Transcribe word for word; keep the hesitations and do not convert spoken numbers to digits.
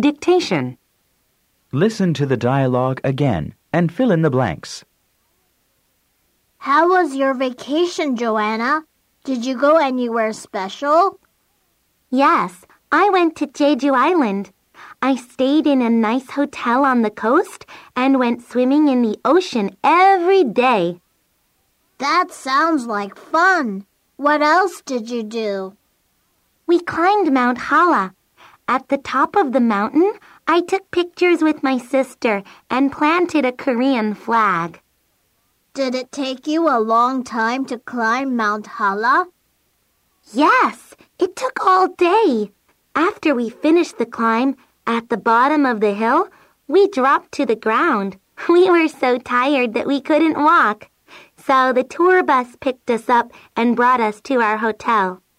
Dictation. Listen to the dialogue again and fill in the blanks. How was your vacation, Joanna? Did you go anywhere special? Yes, I went to Jeju Island. I stayed in a nice hotel on the coast and went swimming in the ocean every day. That sounds like fun. What else did you do? We climbed Mount Hala. At the top of the mountain, I took pictures with my sister and planted a Korean flag. Did it take you a long time to climb Mount Hala? Yes, it took all day. After we finished the climb, at the bottom of the hill, we dropped to the ground. We were so tired that we couldn't walk. So the tour bus picked us up and brought us to our hotel.